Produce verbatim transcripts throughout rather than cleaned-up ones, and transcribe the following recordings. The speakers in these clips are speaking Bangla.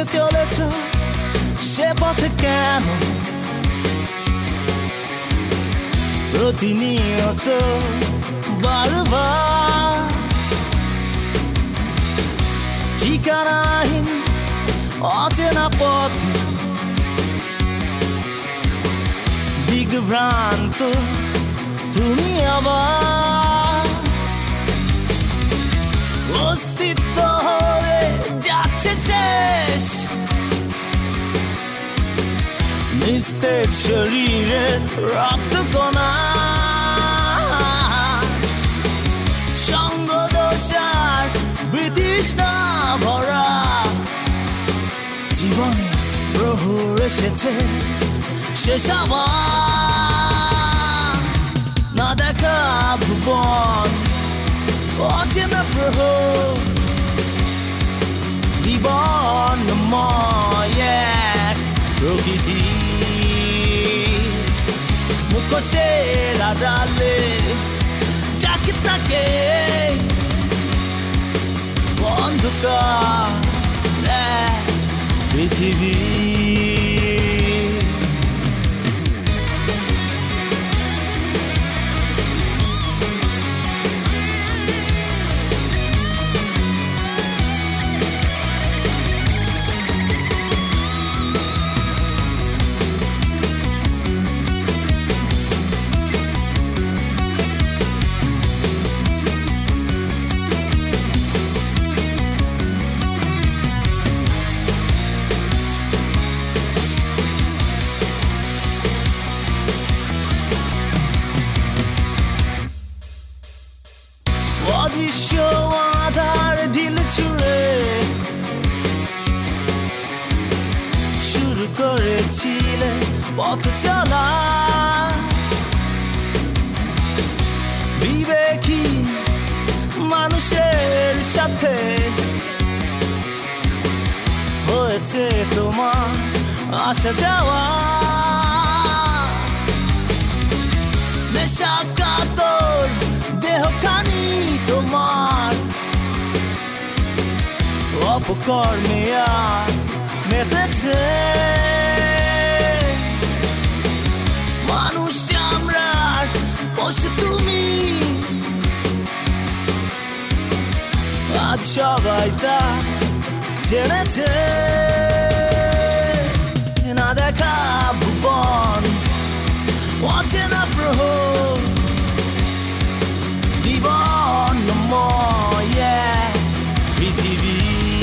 চলেছ সে পথে কেন প্রতিনিয়ত বারবার ঠিকানাহীন অচেনা পথে দিগ্ভ্রান্ত তুমি আবার অস্তিত্ব হয়ে যাচ্ছে শেষ নিস্তেজ শরীরের রক্ত কণা সঙ্গ দোষার বিতৃষ্ণা ভরা জীবনে প্রহর এসেছে শেষ আবার না দেখা ভুবন অচেনা প্রহর বিবর্ণময় এক প্রকৃতি মুখোশের আড়ালে যাকে তাকে অন্ধকার এক পৃথিবী অদৃশ্য আধার ঢিল ছুঁড়ে শুরু করেছিলে পথ চলা বিবেকহীন মানুষের সাথে হয়েছে তোমার আসা যাওয়া নেশা কাতর দেহখানি তোমার অপকর্মে আজ মেতেছে মানুষ আমরার পশু তুমি আজ সবাই তা জেনেছে না দেখা ভুবন অচেনা প্রহর বিবর্ণময় পৃথিবী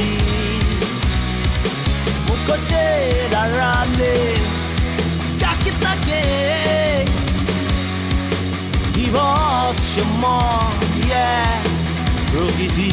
মুখোশের আড়ালে যাকে তাকে বিভৎসময় প্রকৃতি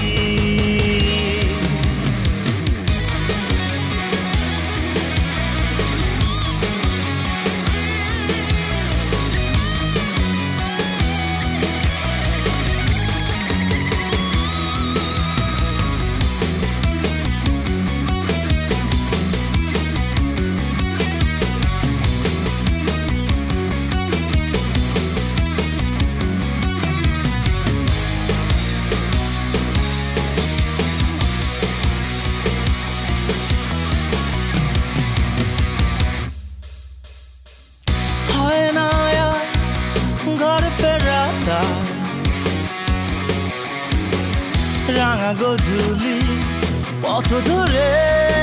রাঙা গধূলি পথ ধরে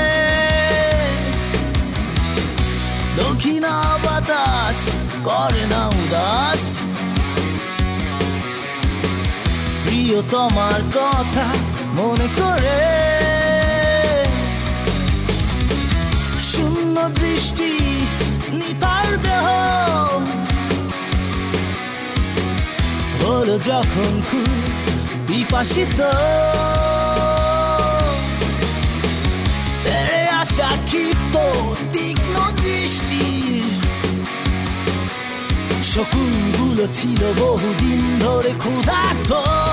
দক্ষিণা বাতাস করে না উদাস প্রিয়তমার কথা মনে করে শূন্য দৃষ্টি নিতার দেহ হলো যখন খুব বিপাশিত তেরে আশা ক্ষিপ্ত তীক্ষ্ণ দৃষ্টি শকুনগুলো ছিল বহুদিন ধরে ক্ষুধার্ত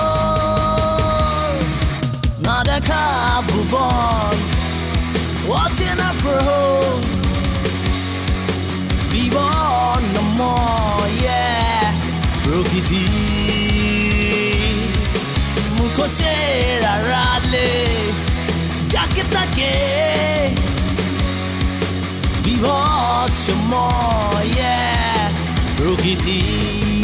না দেখা ভুবন অচেনা প্রহর বিবর্ণময় প্রকৃতি মুখোশের আড়ালে যাকে তাকে noce moje প্রকৃতি